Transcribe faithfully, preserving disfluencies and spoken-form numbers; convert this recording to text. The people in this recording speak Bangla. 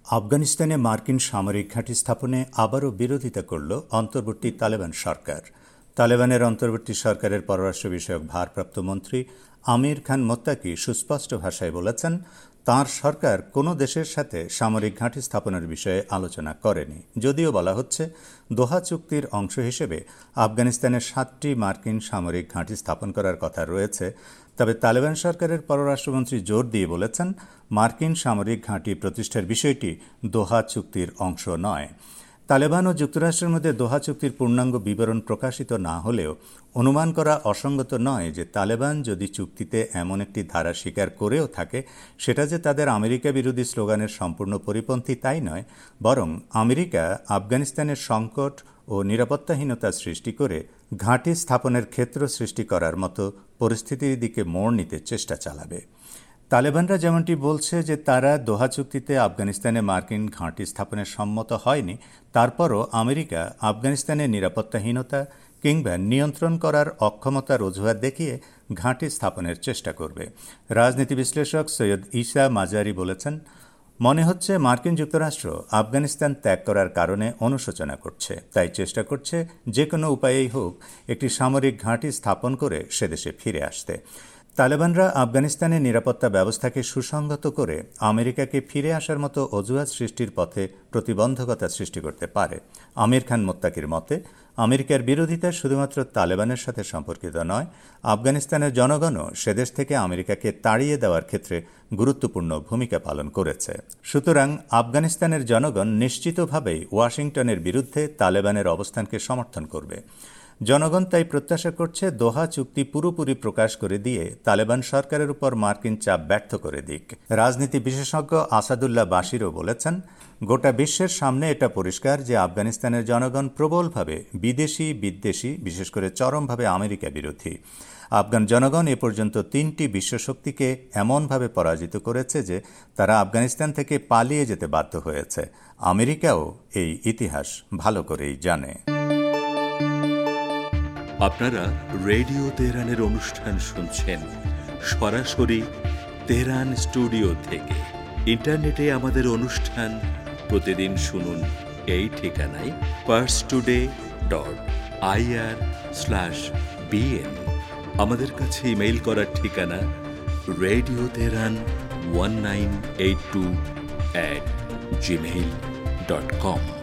আফগানিস্তানে মার্কিন সামরিক ঘাঁটি স্থাপনে আবারও বিরোধিতা করল অন্তর্বর্তী তালেবান সরকার। তালেবানের অন্তর্বর্তী সরকারের পররাষ্ট্র বিষয়ক ভারপ্রাপ্ত মন্ত্রী আমির খান মোত্তাকি সুস্পষ্ট ভাষায় বলেছেন, তাঁর সরকার কোনো দেশের সাথে সামরিক ঘাঁটি স্থাপনের বিষয়ে আলোচনা করেনি। যদিও বলা হচ্ছে, দোহা চুক্তির অংশ হিসেবে আফগানিস্তানের সাতটি মার্কিন সামরিক ঘাঁটি স্থাপন করার কথা রয়েছে। তবে তালেবান সরকারের পররাষ্ট্রমন্ত্রী জোর দিয়ে বলেছেন, মার্কিন সামরিক ঘাঁটি প্রতিষ্ঠার বিষয়টি দোহা চুক্তির অংশ নয়। তালেবান ও যুক্তরাষ্ট্রের মধ্যে দোহা চুক্তির পূর্ণাঙ্গ বিবরণ প্রকাশিত না হলেও অনুমান করা অসঙ্গত নয় যে তালেবান যদি চুক্তিতে এমন একটি ধারা স্বীকার করেও থাকে, সেটা যে তাদের আমেরিকা বিরোধী স্লোগানের সম্পূর্ণ পরিপন্থী তাই নয়, বরং আমেরিকা আফগানিস্তানের সংকট ও নিরাপত্তাহীনতা সৃষ্টি করে ঘাঁটি স্থাপনের ক্ষেত্র সৃষ্টি করার মতো পরিস্থিতির দিকে মোড় নিতে চেষ্টা চালাবে। তালেবানরা যেমনটি বলছে যে তারা দোহা চুক্তিতে আফগানিস্তানে মার্কিন ঘাঁটি স্থাপনের সম্মত হয়নি, তারপরও আমেরিকা আফগানিস্তানের নিরাপত্তাহীনতা কিংবা নিয়ন্ত্রণ করার অক্ষমতার অজুহাত দেখিয়ে ঘাঁটি স্থাপনের চেষ্টা করবে। রাজনীতি বিশ্লেষক সৈয়দ ঈসা মাজারি বলেছেন, মনে হচ্ছে মার্কিন যুক্তরাষ্ট্র আফগানিস্তান ত্যাগ করার কারণে অনুশোচনা করছে, তাই চেষ্টা করছে যে কোনো উপায়েই হোক একটি সামরিক ঘাঁটি স্থাপন করে সেদেশে ফিরে আসতে। তালেবানরা আফগানিস্তানের নিরাপত্তা ব্যবস্থাকে সুসংহত করে আমেরিকাকে ফিরে আসার মতো অজুহাত সৃষ্টির পথে প্রতিবন্ধকতা সৃষ্টি করতে পারে। আমির খান মোত্তাকির মতে, আমেরিকার বিরোধিতা শুধুমাত্র তালেবানের সাথে সম্পর্কিত নয়, আফগানিস্তানের জনগণও সেদেশ থেকে আমেরিকাকে তাড়িয়ে দেওয়ার ক্ষেত্রে গুরুত্বপূর্ণ ভূমিকা পালন করেছে। সুতরাং আফগানিস্তানের জনগণ নিশ্চিতভাবেই ওয়াশিংটনের বিরুদ্ধে তালেবানের অবস্থানকে সমর্থন করবে। জনগণ তাই প্রত্যাশা করছে দোহা চুক্তি পুরোপুরি প্রকাশ করে দিয়ে তালেবান সরকারের উপর মার্কিন চাপ ব্যর্থ করে দিক। রাজনীতি বিশেষজ্ঞ আসাদুল্লাহ বাশিরও বলেছেন, গোটা বিশ্বের সামনে এটা পরিষ্কার যে আফগানিস্তানের জনগণ প্রবলভাবে বিদেশি বিদ্বেষী, বিশেষ করে চরমভাবে আমেরিকা বিরোধী। আফগান জনগণ এ পর্যন্ত তিনটি বিশ্বশক্তিকে এমনভাবে পরাজিত করেছে যে তারা আফগানিস্তান থেকে পালিয়ে যেতে বাধ্য হয়েছে। আমেরিকাও এই ইতিহাস ভালো করেই জানে। আপনারা রেডিও তেহরানের অনুষ্ঠান শুনছেন সরাসরি তেহরান স্টুডিও থেকে। ইন্টারনেটে আমাদের অনুষ্ঠান প্রতিদিন শুনুন এই ঠিকানায় Pars today dot IR slash BN. আমাদের কাছে ইমেইল করার ঠিকানা radio Tehran one nine eight two at Gmail dot com.